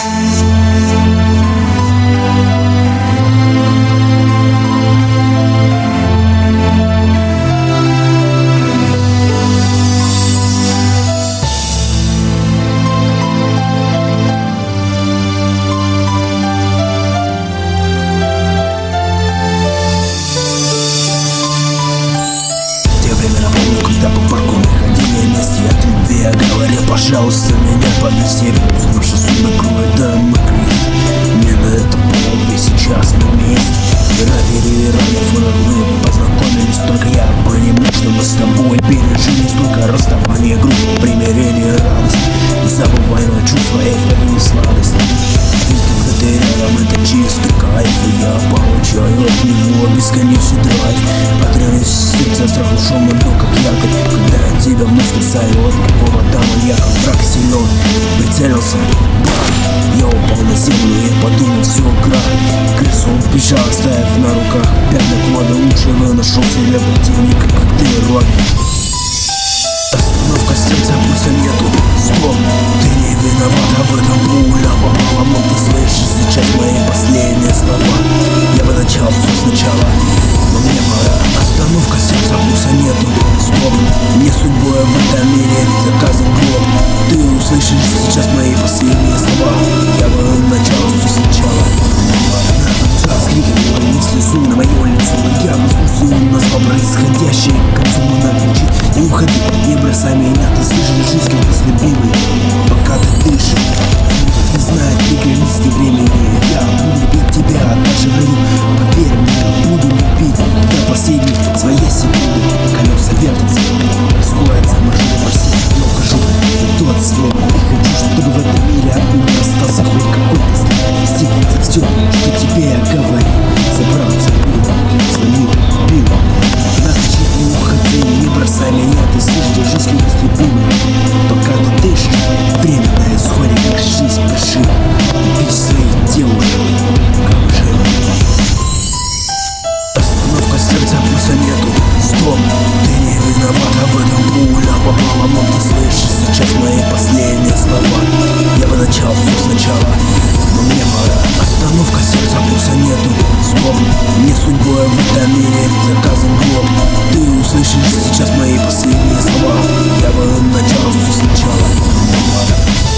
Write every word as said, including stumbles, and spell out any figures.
Когда по парку находили вместе от любви, я говорил: пожалуйста, меня повези. Наши судьбы кроют дым и крик. Мне на это поле, сейчас мы вместе. Проверили ранее фото, мы познакомились. Только я понимаю, что мы с тобой пережили столько расставаний, групп, примирения, радость. Незабываемое чувство, эйфории, сладость. Ведь когда ты рядом, это чистый кайф, и я получаю от него бесконечный драйв. Отрываюсь сердца страхом шумом, но как якорь. Когда я тебя вновь спасаю от какого-то маньяка. Враг силен, прицелился, бах. Я упал на землю и подумал: все, крах. Крысу он бежал, оставив на руках пятна крови. Лучше бы нашел себе противника, как ты, Робин. Остановка сердца, пульса нету. Стоп, ты не виновата в этом. Пуля попала, но ты слышишь сейчас мои последние слова. Я бы начал все сначала, но мне пора. Остановка сердца, пульса нету. Стоп, мне судьбой в этом мире заказан гроб. Ты услышишь сейчас мои последние слова. Я бы начал все сначала. С криком уронил слезу на мое лицо, но я возмущу, назвал происходящее. К концу луна кричит: не уходи, не бросай меня. Ты слышишь жизнь, как ты любимый, пока ты дышишь. Не знает ни границ, ни времени. Я буду любить тебя даже в раю. Поверь мне, буду любить до последней своей секунды. Колеса вертятся, расходятся маршруты по всей. Я ухожу в тот свет и хочу, чтобы в этом мире от меня остался хоть какой-то след. Стигнется все, что тебе я говорю. Забрал забыл свою любимую. Она кричит: не уходи, не бросай меня. Ты слышишь жизнь, как любимый, пока ты дышишь. Время на исходе, как жизнь, пиши. Любить своих девушек, как живо. Остановка сердца, пульса нету. Стоп, ты не виновата в этом. Пуля попала, но ты слышишь сейчас мои последние слова. Я бы начал все сначала, но мне пора. Остановка сердца, пульса нету. Стоп, мне судьбой в этом мире заказан гроб. Ты услышишь сейчас мои последние слова. Я бы начал все сначала, но мне пора.